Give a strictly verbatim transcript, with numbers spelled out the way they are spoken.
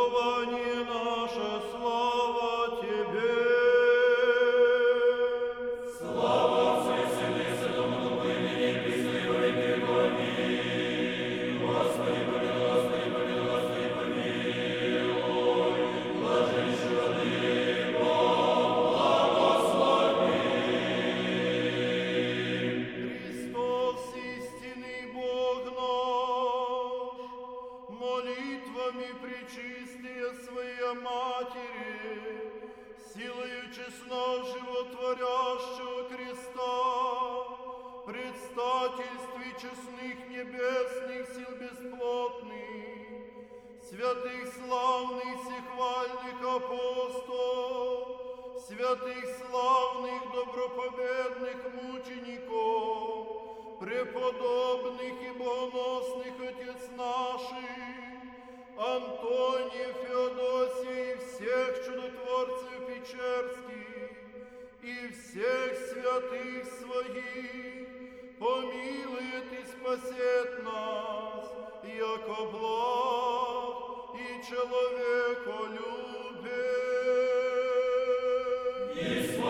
упование наше, слава Тебе. Слава Отцу и Сыну и Святому Духу, и ныне и присно и во веки веков. Аминь. Господи помилуй, Господи помилуй, Господи помилуй. Блаженнейший Владыко, благослови. Христос, истинный Бог наш, молитвами пречистия Своей Матери, силою честно животворящего креста, предстательстве честных небесных сил бесплотных, святых славных всехвальных апостолов, святых славных добропобедных мучеников, преподобных и богоносных отец наших, Антония, Феодосия и всех чудотворцев Печерских, и всех святых своих, помилует и спасет нас, яко благ и человеколюбец.